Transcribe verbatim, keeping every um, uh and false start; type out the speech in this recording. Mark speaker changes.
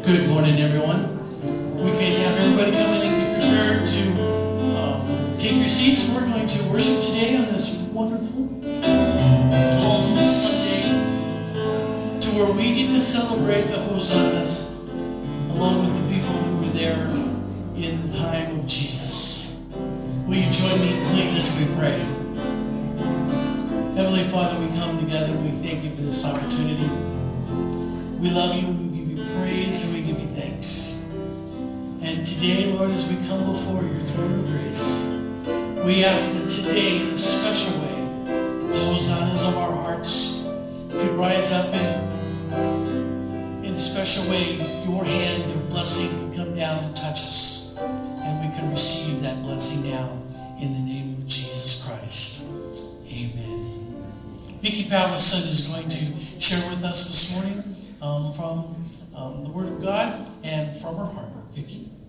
Speaker 1: Good morning, everyone. We can have everybody come in and be prepared to um, take your seats. We're going to worship today on this wonderful Palm Sunday, to where we get to celebrate the Hosannas along with the people who were there in the time of Jesus. Will you join me, please, as we pray? Heavenly Father, we come together and we thank you for this opportunity. We love you, we give you praise, and we give you thanks. And today, Lord, as we come before your throne of grace, we ask that today, in a special way, the hosannas of our hearts could rise up in, in a special way. Your hand of blessing could come down and touch us, and we can receive that blessing now in the name of Jesus Christ. Amen. Vicki Pavlison is going to share with us this morning um, from um, the Word of God and from her heart. Vicki.